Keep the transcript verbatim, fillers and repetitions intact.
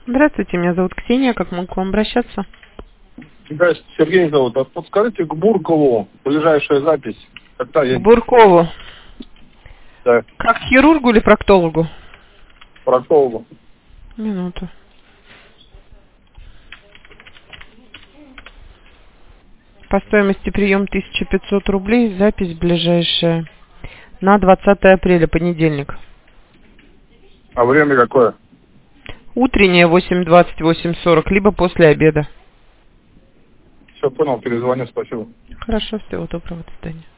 Здравствуйте, меня зовут Ксения. Как могу к вам обращаться? Здравствуйте, Сергей зовут. А подскажите к Буркову ближайшая запись. Когда К есть? Буркову. Да, Как к хирургу или проктологу? проктологу. Минуту. По стоимости прием тысяча пятьсот рублей. Запись ближайшая на двадцатое апреля, понедельник. А время какое? Утреннее восемь двадцать, восемь сорок, либо после обеда. Все понял, перезвоню, спасибо. Хорошо, всего доброго, до свидания.